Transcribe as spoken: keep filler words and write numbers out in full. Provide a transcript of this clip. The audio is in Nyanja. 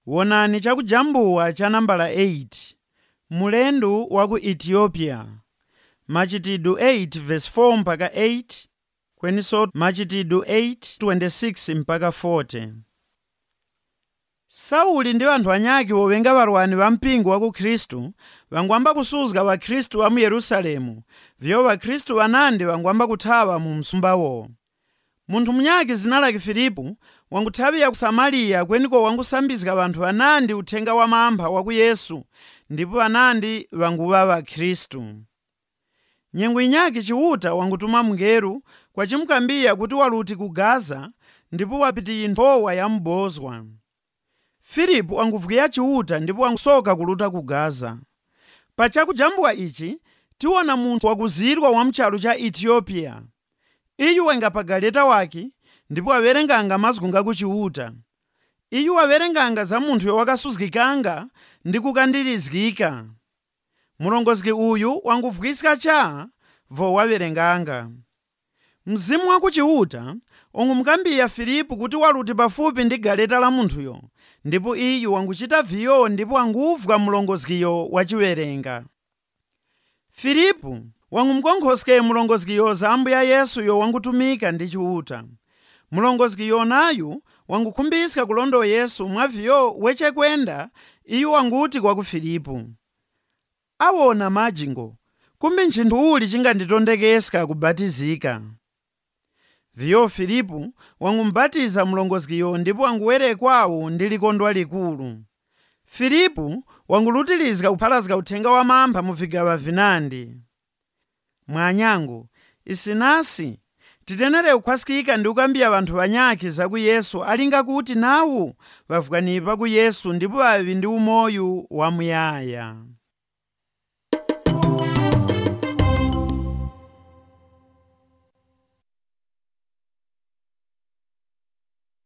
Wonani chakujambuwa cha nambala eight. Mulendu wa ku Ethiopia. Machitidwe eight verse four mpaka eight. Kweninso Machitidwe eight twenty-six mpaka forty. Sauli ndi anthu anyaki wowenga barwani ba mpingo wa ku Khristu bangwamba kusuzga Bakhristu wa mu Yerusalemu, vyo Bakhristu banandi bangwamba kuthawa mu msumbawo. Munthu munyaki zina lake Filipo wanguthawiya ku Samariya kweniko wangusambizika banthu banandi uthenga wa mamba wa ku Yesu, ndipo banandi banguba Bakhristu. Nyengo inyaki chiuta wangutuma mngeru kwa chimukambiya kuti waluti ku Gaza, ndipo wapitiyi nthowa ya mbozwa. Filipo anguvukira chiuta ndipo wangusoka kuluta ku Gaza. Pa chakujambuwa ichi tiwona munthu wakuzidwa wa mchalo cha Ethiopia. Iyu wenga pa galeta wake ndipo awerenganga mazgunga ku chiuta. Iyu awerenganga za munthu yowakasuzgikanga ndi kukandirizgika. Mulongozgi uyu wanguvukisika cha vo wawerenganga. Mzimu wa ku chiuta ongumukambiya Filipo kuti waluti pafupi ndi galeta la munthuyo, ndipo iyu wanguchita viyo ndipo wanguvwa mulongozgiyo wachiwerenga. Filipo wangumukonkhoske mulongozgiyo za Ambuya Yesu yo wangutumika ndi chiuta. Mulongozgiyo nayu wangukhumbisika kulondo Yesu mwa viyo wechekwenda iyu wanguti kwa ku Filipo. Awona majingo, kumbe nchinthu uli chinganditondekesika kubatizika. Viyo Filipo wangumbatiza mulongozgiyo ndipo wanguwerekwawo ndi likondwa likulu. Filipo wangulutilizika kuphalazika uthenga wa mamba mu vigawa vinandi. Mwanyango, isinasi titenere kukhwasikika ndi kukambiya banthu banyaki za ku Yesu alinga kuti nawu bavukanipa ku Yesu ndipo babi ndi umoyo wamuyaya.